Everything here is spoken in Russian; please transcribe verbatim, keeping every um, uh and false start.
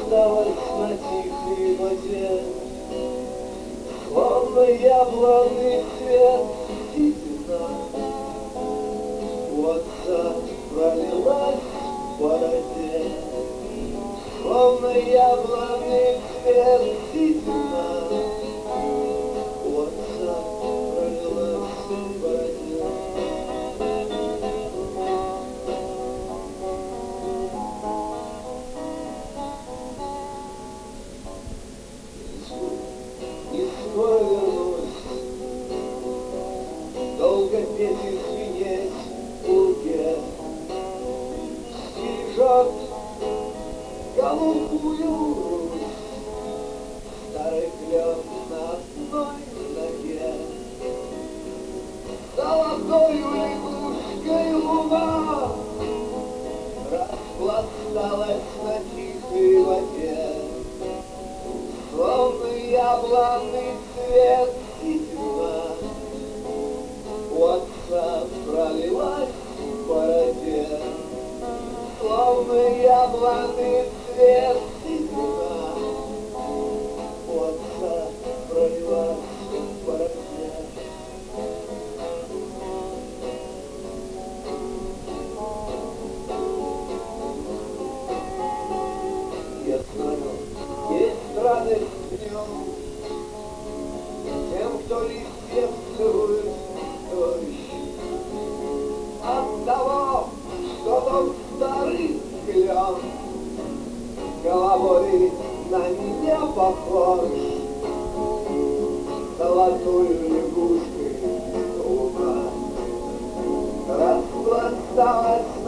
распласталась на тихой воде, словно яблонный цвет седина. У отца пролилась в бороде, словно яблонный цвет седина. У отца пролилась в бороде. Скоро вернусь, долго петь и звенеть в луге, стережет голубую Русь старый клен на одной ноге. Золотою лягушкой луна распласталась на тихой воде, словно яблонный цвет седина. У отца пролилась в бороде, словно яблонный цвет седина. У отца пролилась в бороде. Я знаю, есть радость в нем тем, кто листьев целует дождь. От того, что тот старый клен головой на меня похож, золотую лягушкой луна распласталась